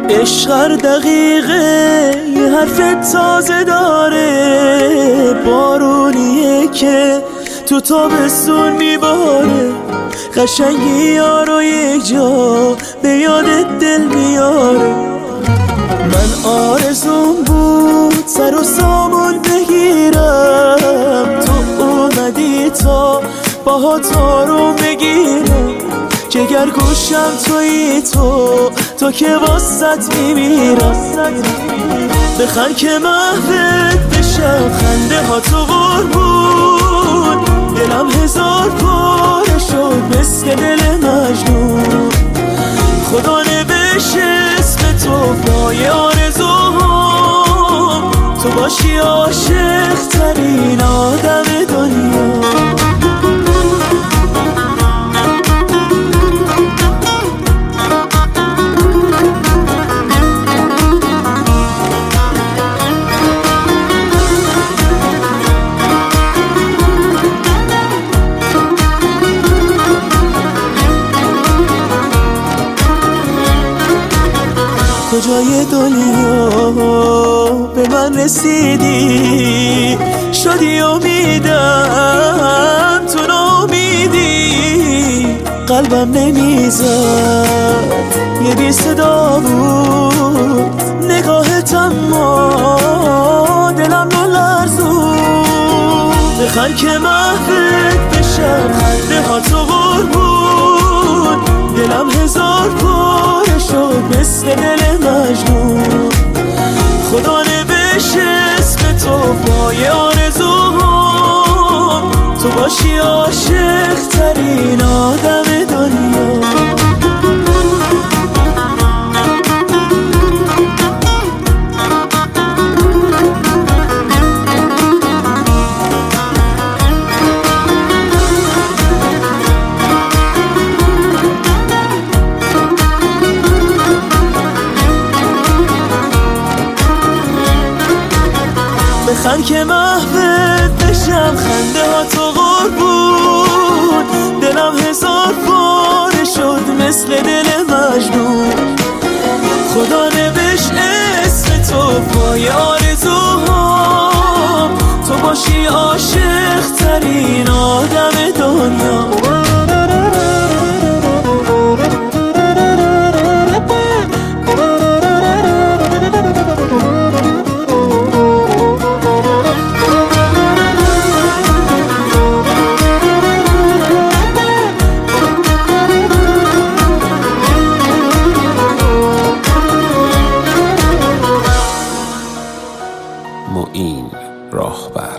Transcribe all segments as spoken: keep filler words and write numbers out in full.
عشق هر دقیقه یه حرف تازه داره، بارونیه که تو تابستون میباره، قشنگی یارو یک جا به یادت دل میاره. من آرزون بود سر و سامون بگیرم، تو اومدی تا باهات رو بگیرم، جگر گوشم تویی تو، تو که واسط میمیرم. بخن که محوت بشم، خنده ها تو قربون، دلم هزار پاره شد مثل دل مجنون. خدا نوشت اسم تو پای آرزوام، تو باشی عاشق ترین آدم دنیا. کجای دنیا به من رسیدی، شدی امیدم تو ناامیدی، قلبم نمیزد یه بی صدا بود، نگاهت اما دلم رو لرزون. بخن که محوت بشم، خنده ها تو قربون، دلم هزار پاره شد مثل دل مجنون. خدا نوشت اسم تو پای آرزوام، تو باشی عاشق ترین آدم دنیا. بخن که محوت بشم، خنده ها تو قربون، دلم هزار پاره شد مثل دل مجنون. خدا نوشت اسم تو پای آرزوام، تو باشی عاشق ترین آدم دنیا. معین راهبر.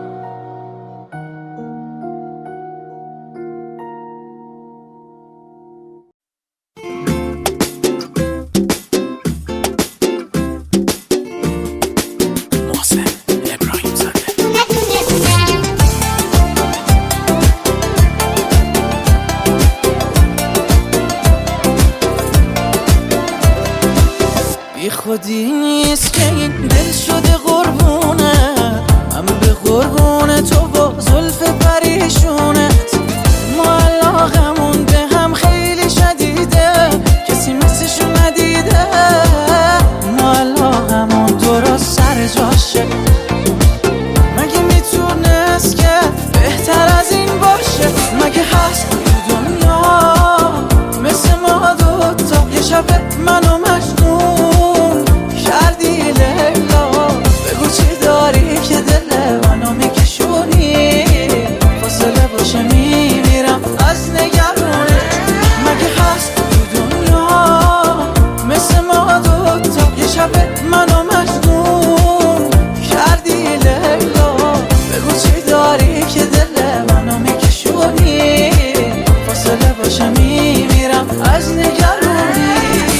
بی خودی نیست که این دل شده قربونه، من به قربون تو با زلف پریشونت. ما علاقمون به هم خیلی شدیده، کسی مثلشو ندیده. ما علاقمون درست سر جاشه، مگه میتونست که بهتر از این باشه؟ مگه هست تو دنیا مثل ما دوتا؟ یه شب منو مجنون کردی لیلا، بگو چی داری که دل منو میکشونی؟ فاصله باشه میمیرم از نگرونت. مگه هست تو دنیا مثل ما دوتا؟ یه شب منو مجنون کردی لیلا، بگو چی داری که دل منو میکشونی؟ فاصله باشه میمیرم از نگرونی.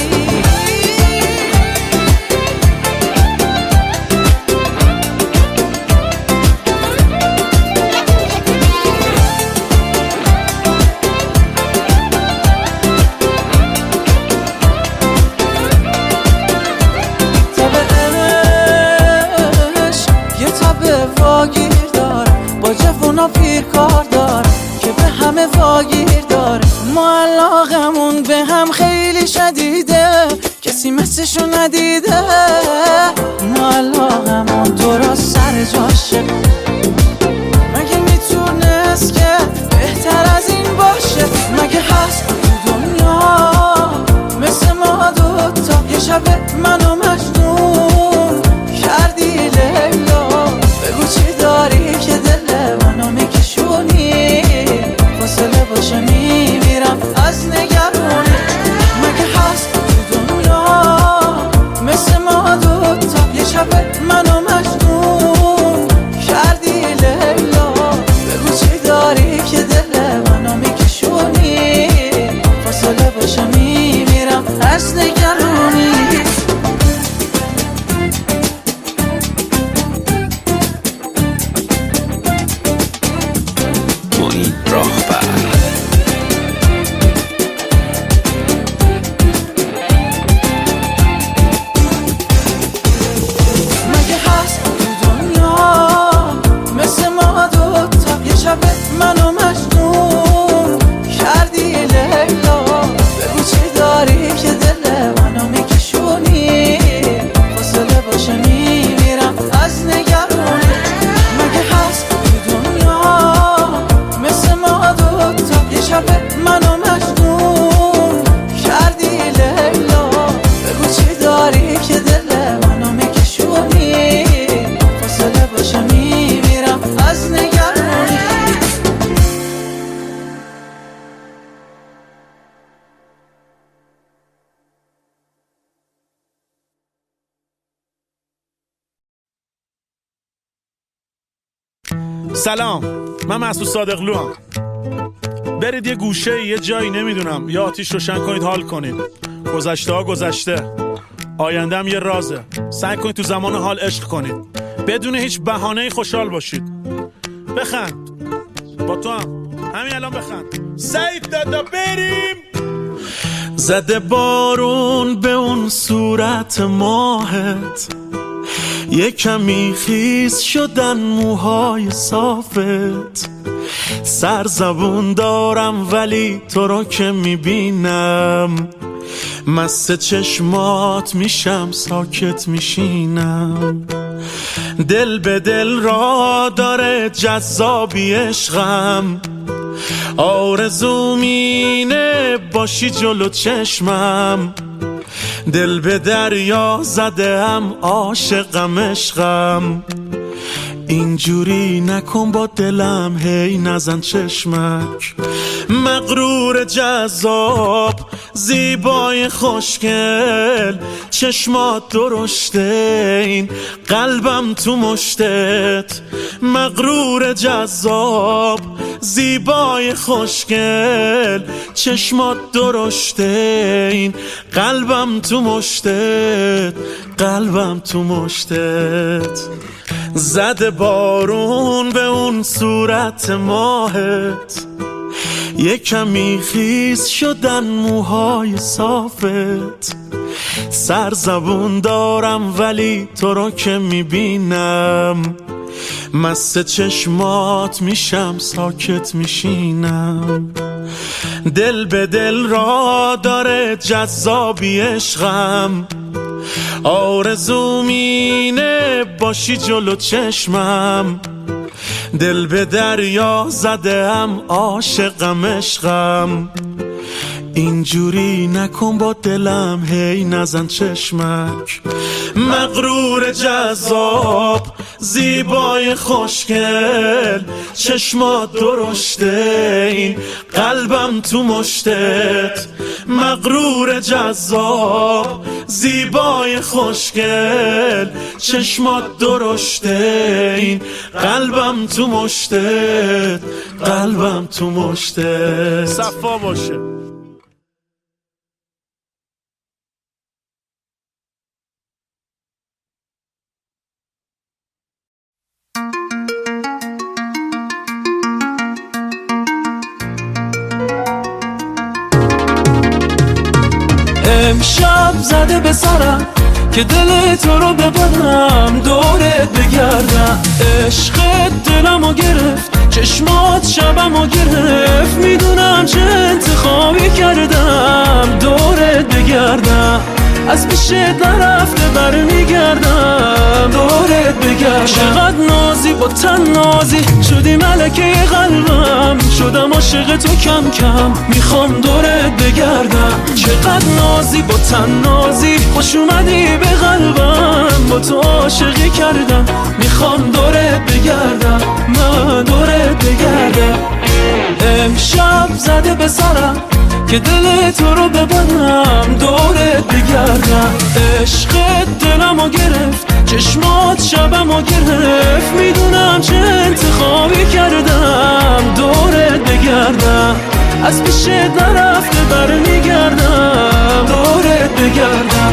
واگیر داره با جوونا پیر کار داره که به همه واگیر داره. ما علاقمون به هم خیلی شدیده، کسی مثل کسشو ندیده معلاقمون درست سر جاشه. مگه میتونست که بهتر از این باشه؟ مگه هست تو دنیا مثل ما دوتا؟ یه شب منو مجنون کردی لیلا، بگو چی داری که دل منو میکشونی؟ فاصله باشه میمیرم از نگرونی. مگه هست تو دنیا مثل ما دوتا؟ یه شب منو مجنون کردی لیلا، بگو چی داری که دل منو میکشونی؟ فاصله باشه میمیرم از نگرونی. معین راهبر. مگه هست تو دنیا مثل ما دوتا؟ یه شب منو مجنون کردی لیلا، بگو چی داری که دل منو میکشونی؟ فاصله باشه میمیرم از نگرونی. مگه هست تو دنیا مثل ما دوتا؟ یه شب منو مجنون کردی لیلا، بگو چی داری که دل منو میکشونی؟ فاصله باشه میمیرم از نگرونی. سلام، من مسعود صادقلو هم. برید یه گوشه یه جایی نمیدونم یا آتیش روشن کنید حال کنید. گذشته ها گذشته، آینده هم یه رازه. سعی کنید تو زمان حال عشق کنید، بدون هیچ بهانه‌ای خوشحال باشید. بخند، با تو هم همین الان بخند. سعید دادا بریم. زده بارون به اون صورت ماهت، یه کمی خیس شدن موهای صافت. سرزبون دارم ولی تو رو که میبینم، مست چشمات میشم ساکت میشینم. دل به دل را داره جذابی عشقم، آرزوم اینه باشی جلو چشمم. دل به دریا زده هم عاشقم عشقم، اینجوری نکن با دلم هی نزن چشمک. مغرور جذاب زیبای خوشگل، چشمات درشته این قلبم تو مشتت. مغرور جذاب زیبای خوشگل، چشمات درشته این قلبم تو مشتت. قلبم تو مشتت. زده بارون به اون صورت ماهت، یه کمی خیس شدن موهای صافت. سرزبون دارم ولی تو رو که میبینم، مست چشمات میشم ساکت میشینم. دل به دل را داره جذابی عشقم، آرزوم اینه باشی جلو چشمم. دل به دریا زده هم عاشقم عشقم، اینجوری نکن با دلم هی نزن چشمک. مغرور جذاب زیبای خوشگل، چشمات درشته این قلبم تو مشتت. مغرور جذاب زیبای خوشگل، چشمات درشته این قلبم تو مشتت. قلبم تو مشتت. صفا باشه. امشب زده به سرم که دل تو رو ببرم، دورت بگردم. عشقت دلمو گرفت، چشمات شبمو گرفت. میدونم چه انتخابی کردم، دورت بگردم. از پیشت نرفته برمیگردم دورت بگردم. چقدر نازی با تن نازی شدی ملکه قلبم، شدم عاشق تو کم کم میخوام دورت بگردم. چقدر نازی با تن نازی خوش اومدی به قلبم، با تو عاشقی کردم میخوام دورت بگردم، من دورت بگردم. امشب زده به سرم که دل تو رو ببرم دورت بگردم. عشقت دلمو گرفت، چشمات شبمو گرفت، میدونم چه انتخابی کردم دورت بگردم. از پیشت نرفته برمیگردم دورت بگردم.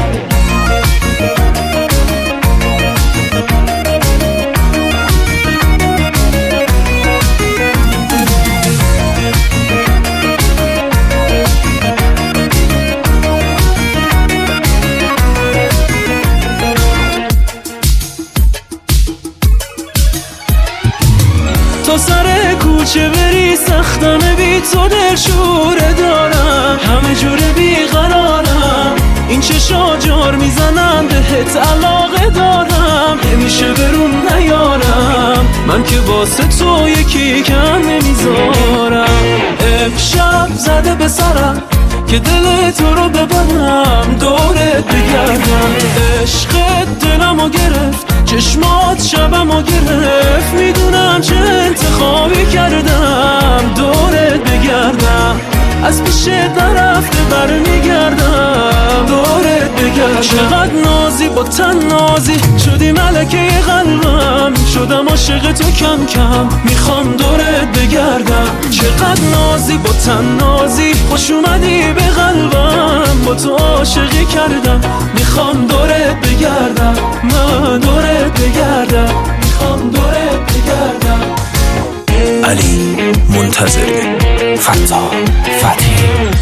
تا سر کوچه بری سختانه بی تو دل شوره دارم، همه جوره بیقرارم، این چشا جار میزنم بهت علاقه دارم، نمیشه برون نیارم، من که واسه تو یکی کم نمیذارم. امشب زده به سرم که دل تو رو ببرم دورت بگردم. عشقت دلمو گرفت، چشمات شبمو گرفت، میدونم چه انتخابی کردم دورت بگردم. از پیشت نرفته برمیگردم دورت بگردم. چقدر نازی با تن نازی شدی ملکه قلبم، شدم عاشق تو کم کم میخوام دورت بگردم. چقدر نازی با تن نازی خوش اومدی به قلبم، با تو عاشقی کردم میخوام دورت بگردم، من دورت بگردم، میخوام دورت بگردم. علی منتظری، فتا فتحی.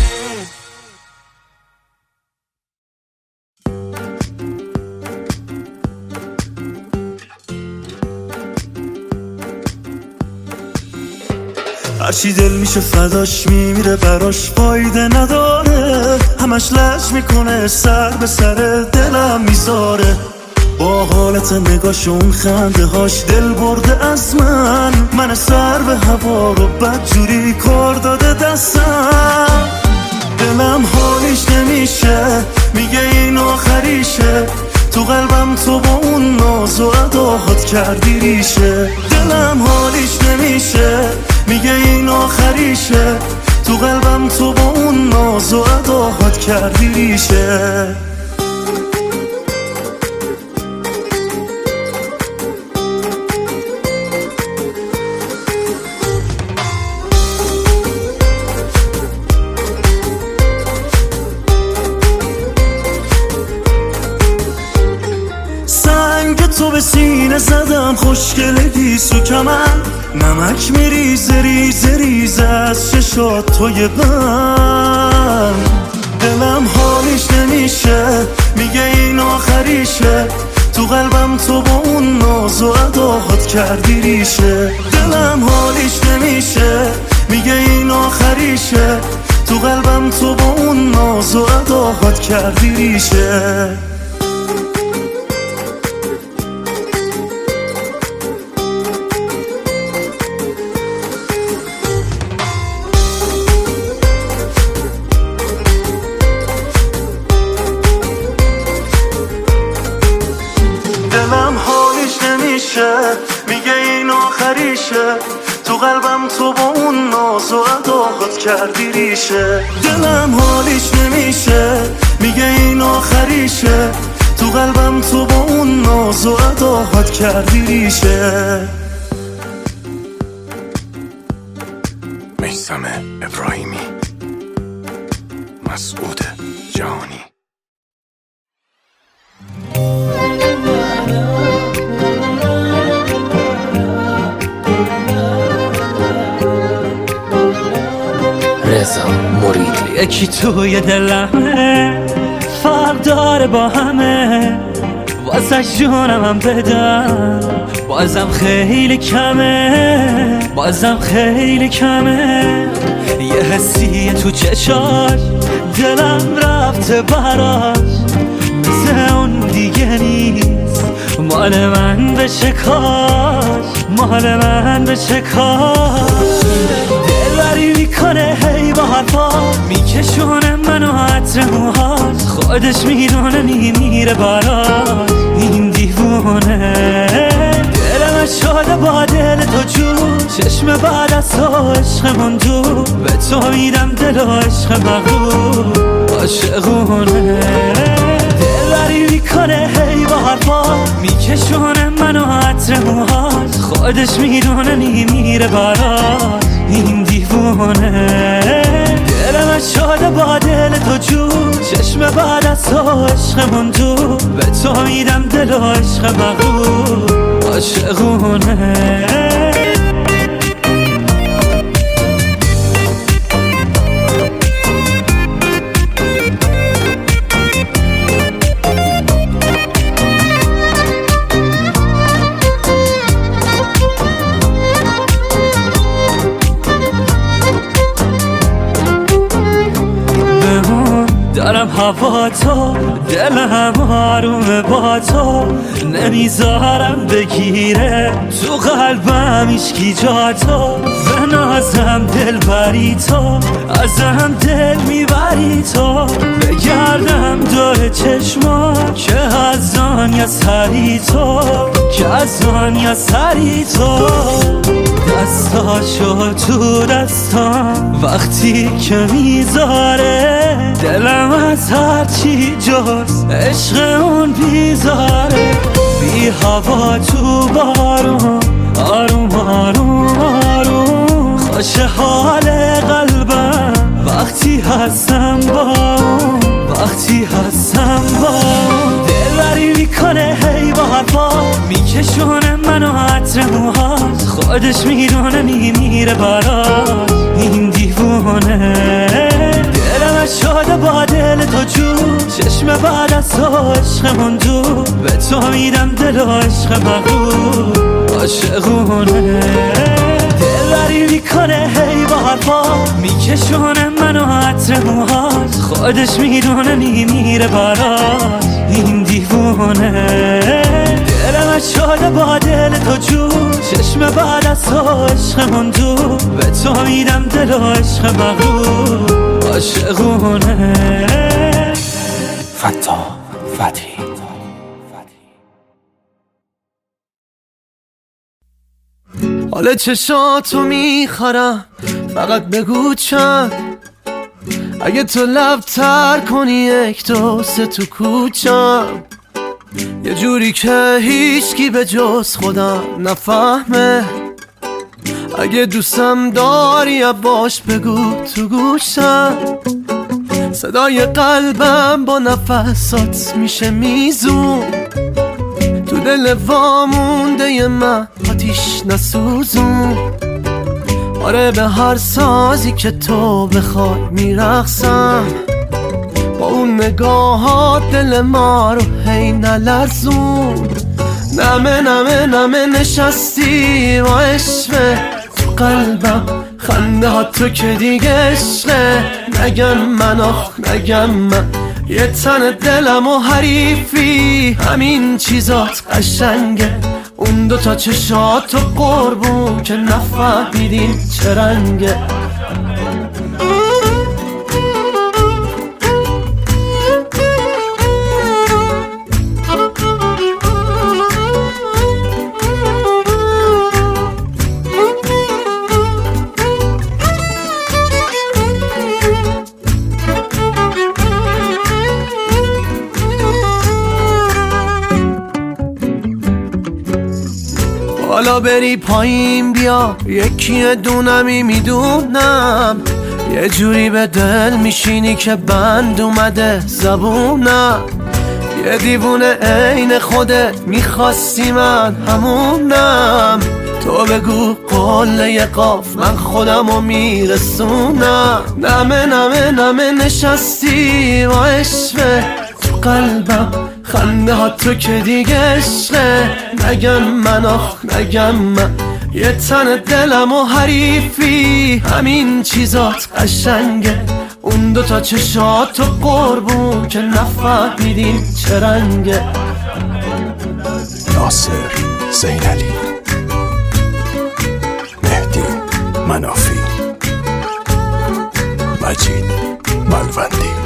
هرچی دل میشه فداش میمیره براش فایده نداره، همش لج میکنه سر به سر دلم میذاره. با حالت نگاش اون خنده هاش دل برده از من، من سر به هوا رو بدجوری کار داده دستم. دلم حالیش نمیشه میگه این آخریشه، تو قلبم تو با اون ناز و اداهات کردی ریشه. دلم حالیش نمیشه میگه این آخریشه، تو قلبم تو با اون ناز و اداهات کردی ریشه. تو به سینه زدم خوشگله گیسو کمن، نمک میریزه ریزه ریزه از چشات توی من. دلم حالیش نمیشه میگه این آخریشه، تو قلبم تو با اون ناز و اداهات کردی ریشه. دلم حالیش نمیشه میگه این آخریشه، تو قلبم تو با اون ناز و اداهات کردی ریشه. دلم حالیش نمیشه میگه این آخریشه، تو قلبم تو با اون ناز و اداهات کردی ریشه. دلم حالیش نمیشه میگه این آخریشه، تو قلبم تو با اون ناز و اداهات کردی ریشه. میثم ابراهیمی، مسعود جهانی. رضا مریدی. یکی توی دلمه فرق داره با همه، واسه جونم هم بدم بازم خیلی کمه، بازم خیلی کمه. یه حسیه تو چشاش دلم رفته براش، کاش مال من بشه کاش دلبری میکنه هی با حرفا میکشونه منو عطر موهاش خودش میدونه میمیره براش این دیوونه دلم شده با دل تو جور چشم بعد از تو عشقمون دور به تو میدم دل و عشق مغرور عاشقونه دلبری میکنه هی با حرفا میکشونه منو عطر موهاش خودش میدونه میمیره براش این دیوونه دلم شده با دل تو جور چشم بعد از تو عشقمون دور به تو میدم دل و عشق مغرور عاشقونه دارم هوا تو دلم آرومه با تو نمیذارم بگیره تو قلبم ایشکی جا تو به نازم دل بری تو ازم دل میبری تو بگردم دور چشما که از آن یا سری تو که از آن یا سری تو دستاشو تو دستام وقتی که میذاره دلم از هرچی جز عشق اون بیزاره بی هوا تو بارون آروم آروم آروم خوش حال قلبم وقتی هستم با اون وقتی هستم با اون دلبری میکنه هی با حرفا میکشونه منو عطر موهاش خودش میدونه میمیره براش این دیوونه دلم شده با دل تو جور چشم بعد از تو عشقمون دور به تو میدم دل و عشق مغرور عاشقونه دلبری میکنه هی با حرفا میکشونه منو عطر موهاش خودش میدونه میمیره براش این دیوونه دلم شده با دل تو جور چشم بعد از تو عشقمون دور به تو میدم دل و عشق مغرور عاشقونه فتا فتی حالا چشاتو میخرم فقط بگو چند اگه تو لب تر کنی یک دو سه تو کوچم یه جوری که هیچکی به جز خودم نفهمه اگه دوستم داری باش بگو تو گوشم صدای قلبم با نفسات میشه میزون تو دل وامونده من آتیش نسوزون آره به هر سازی که تو بخوای میرقصم با اون نگاهات دل ما رو هی نلرزون نمه نمه نمه نشستی و عشقه تو قلبم خنده ها تو که دیگه عشقه نگم من آخ نگم من یه تن دلم و حریفی همین چیزات قشنگه اون دوتا چشات و قربون که نفهمیدین چه رنگه حالا بری پایین بیا یکی دونمی میدونم یه جوری به دل میشینی که بند اومده زبونم یه دیوونه عین خودت میخواستی من همونم تو بگو قله قاف من خودمو میرسونم نمه نمه نمه نشستی و عشقه تو قلبم خنده ها تو که دیگه عشقه نگم من آخ نگم من یه تن دلم و حریفی همین چیزات قشنگه اون دوتا چشات و قربون که نفهمیدین چه رنگه ناصر زینعلی، مهدی منافی، مجید ملوندی.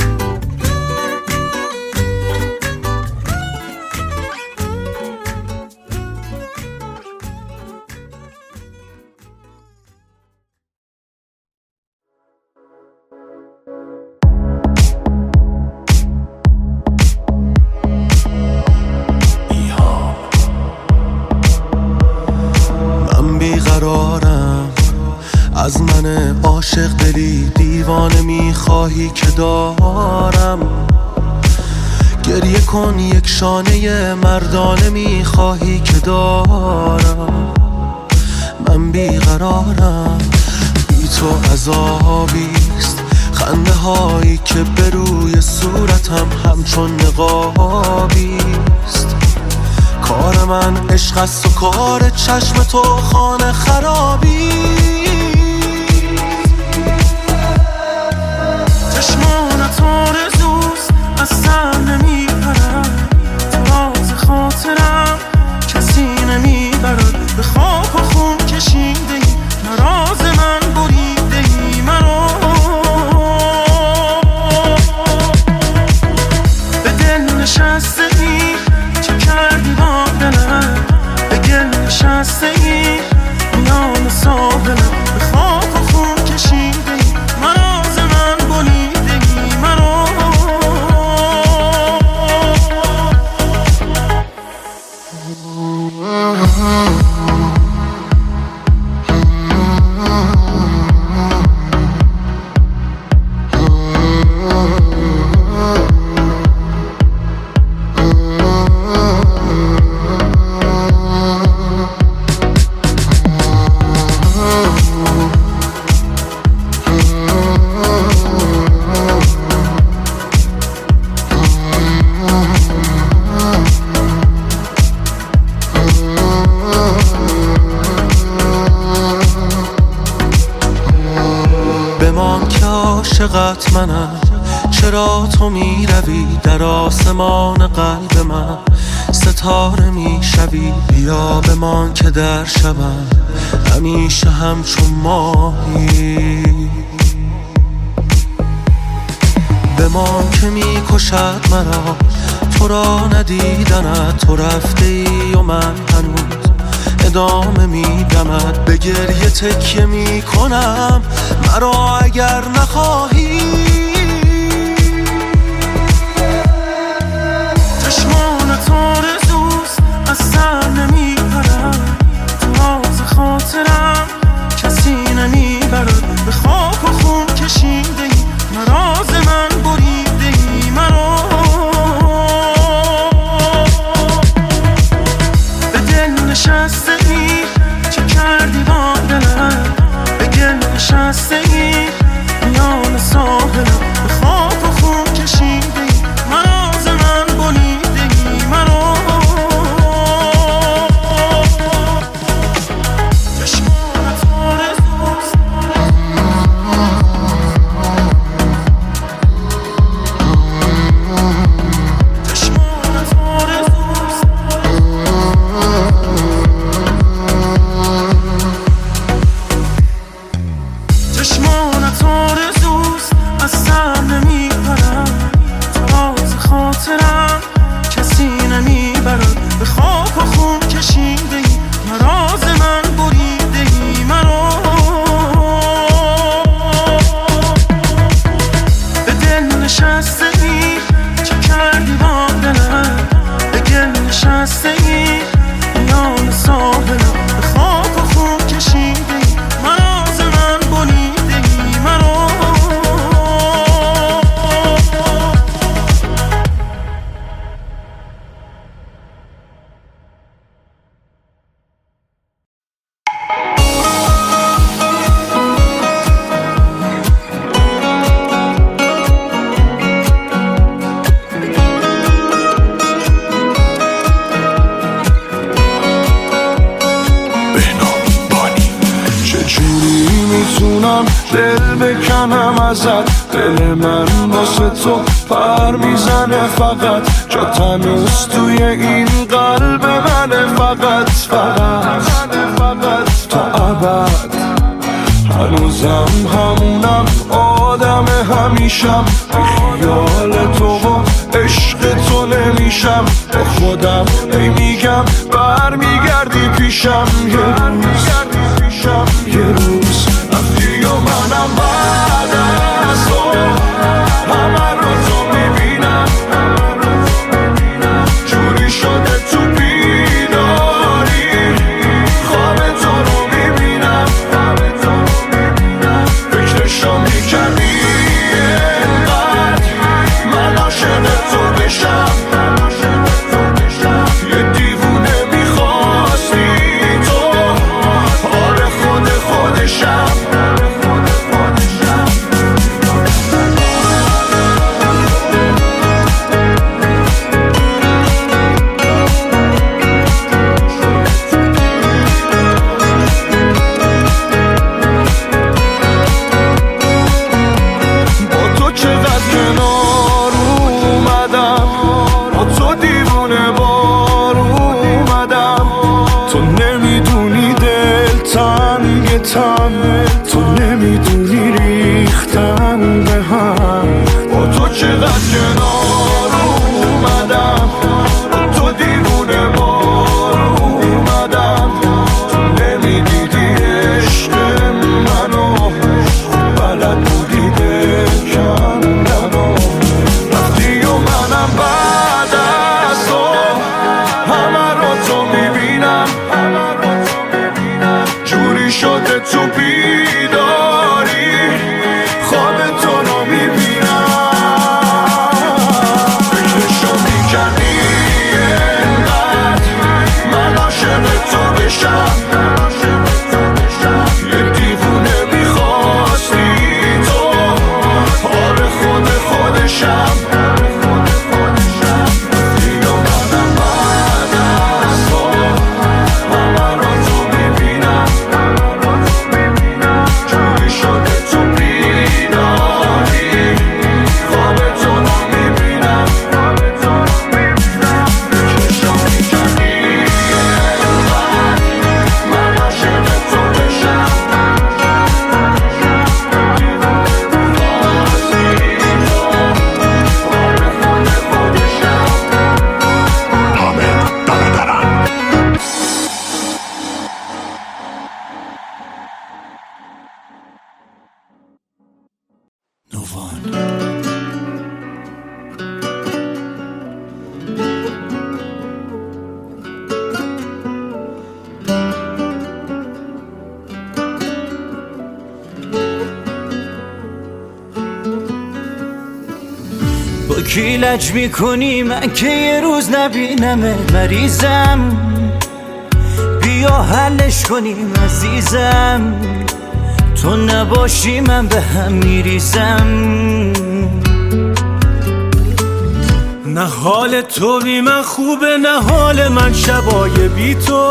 از من عاشق دلی دیوانه میخواهی که دارم، گریه کن یک شانه مردانه میخواهی که دارم. من بیقرارم، بی تو عذابیست، خنده هایی که به روی صورتم همچون نقابیست. کار من عشق است و کار چشم تو خانه خرابی. چشمانت آرزوست از سر نمیپرد، تو راز خاطرم کسی نمیبرد. به خاک و خون کشیده ای نراز من بریده ای مرا. به دل نشسته ای چه کردی با دلم، به گل نشسته ای میان ساحلم. به خاک و خون کشیده ای نراز من بریده ای مرا. بمان که عاشقت منم، چرا تو می روی در آسمان قلب من، ستاره می شوی. بیا بمان که در شبم همیشه همچون ماهی. بمان که می کشد مرا تو را ندیدنت، تو رفته ای و من هنوز ادامه میدمد. به گریه تکیه میکنم مرا اگر نخواهی. چشمانت آرزوست از سر نمیپرد، تو راز خاطرم کسی نمیبرد. به خاک و خون کشیده ای نراز من بریده ای مرا. به دل نشسته ای چه کردی با دلم، به گل نشسته ای میان ساحلم. به خاک و خون کشیده ای نراز من بریده ای مرا. چشمانت آرزوست چشمانت آرزوست چشمانت آرزوست از سر نمیپرد، تو راز خاطرم کسی نمیبرد. به خاک و خون کشیده ای نراز من بریده ای مرا. به دل نشسته ای چه کردی با دلم، به گل نشسته ای میان ساحلم. به خاک و خون کشیده ای نراز من بریده ای مرا. بهنام بانی. چجوری میتونم دل بکنم ازت، دل من واسه تو پر میزنه فقط، جا تنوز توی این قلب منه فقط فقط تا ابد. هنوزم همونم آدم همیشم، بی خیال تو و عشق تو نمیشم. با خودم ای میگم بر میگردی پیشم، یه روز یه روز رفتی و منم بعد از تو همه رو تو میبینم، جوری شده تو بیداری خواب تو رو میبینم. فکرشو میکردی اینقدر من عاشق تو بشم، یه دیوونه میخواستی تو، آره خود خودشم. تو نمیدونی ریختن به هم، با تو چقدر کنار اومدم، با تو دیوونه بار اومدم. تو نمیدیدی عشق منو، بلد بودی بکندنو. رفتی و منم بعد از تو همه رو تو میبینم، جوری شده تو بیداری خواب تو رو میبینم. فکرشو میکردی اینقدر من عاشق تو بشم، یه دیوونه میخواستی تو، آره خود خودشم. با کی لج میکنی من که یه روز نبینمه، مریضم بیا حلش کنیم عزیزم. تو نباشی من به هم میریزم. نه حال تو بی من خوبه، نه حال من شبای بی تو،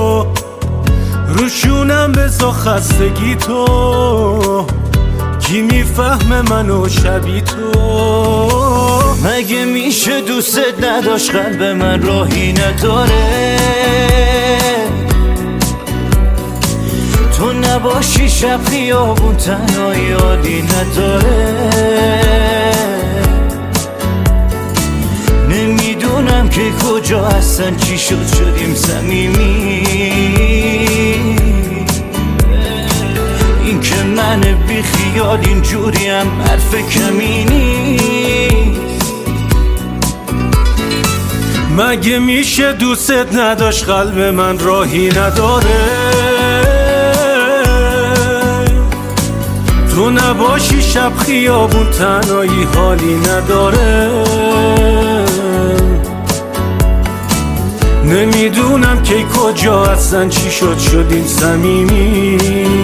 روشونم بزا خستگی تو. کی میفهمه منو شبی تو؟ مگه میشه دوستت نداشت قلب من راهی نداره؟ تو نباشی شب خیابون تنهایی حالی نداره. نمیدونم که کجا هستن، چی شد شدیم صمیمی. این که من بی خیال اینجوریم حرف کمی نیست. مگه میشه دوستت نداشت قلب من راهی نداره؟ تو نباشی شب خیابون تنهایی حالی نداره. نمیدونم که کجا هستن، چی شد شدیم صمیمی.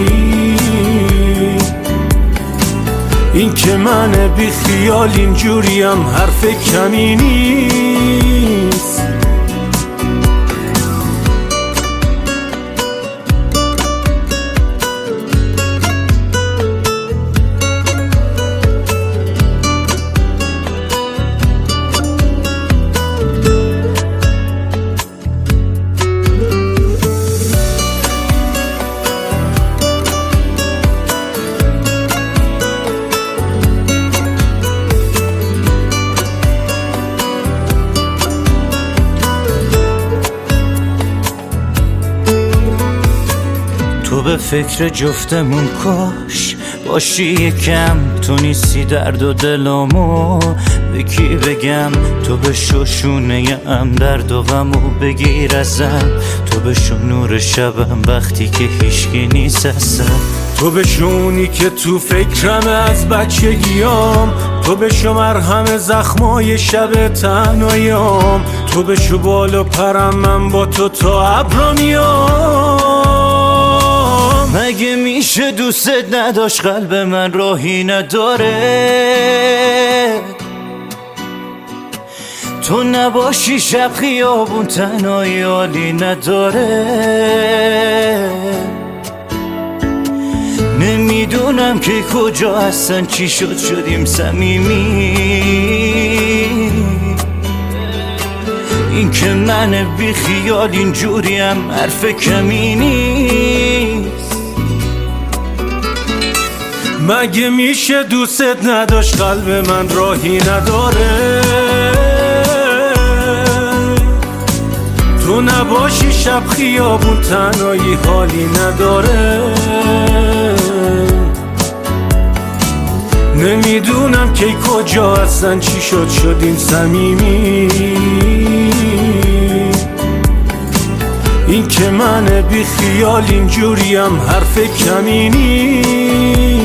این که من بی خیال اینجوریم حرف کمی نیست. به فکر جفتمون کاش باشی یکم، تو نیستی درد و دلامو به کی بگم؟ تو بشو شونه ام درد و غمو بگیر ازم، تو بشو نور شبم وقتی که هیچکی نیست ازم، تو بشونی که تو فکرم از بچگیام، تو بشو مرهم زخمای شب تنهاییام، تو بشو بال و پرم من با تو تا ابرا میام. مگه میشه دوستت نداشت قلب من راهی نداره؟ تو نباشی شب خیابون تنهایی حالی نداره. نمیدونم که کجا هستن چی شد شدیم صمیمی، این که من بی خیال اینجوریم حرف کمی نیست. مگه میشه دوستت نداشت قلب من راهی نداره؟ تو نباشی شب خیابون تنهایی حالی نداره. نمیدونم که کجا هستن چی شد شدیم صمیمی، این که من بی خیال اینجوریم حرف کمی نیست.